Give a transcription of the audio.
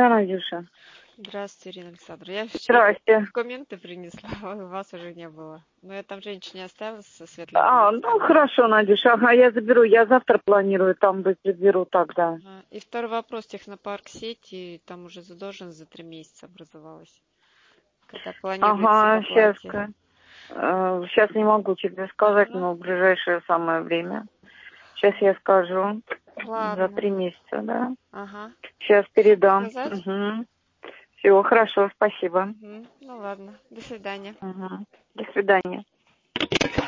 Да, Надюша. Здравствуйте, Ирина Александровна. Я вчера Здрасте. документы принесла, а вас уже не было. Но я там женщине оставила со светлыми волосами. Ну хорошо, Надюша. Ага, я заберу. Я завтра планирую там быть, заберу тогда. И второй вопрос. Технопарк сети, там уже задолженность за 3 месяца образовалась. Когда планируется Ага, по плате? сейчас не могу тебе сказать, Ага. но в ближайшее самое время. Сейчас я скажу. За Ладно. 3 месяца, да. Ага. Сейчас Чтобы передам. сказать? Угу. Всего хорошо, спасибо. Ну ладно. До свидания. Угу. До свидания.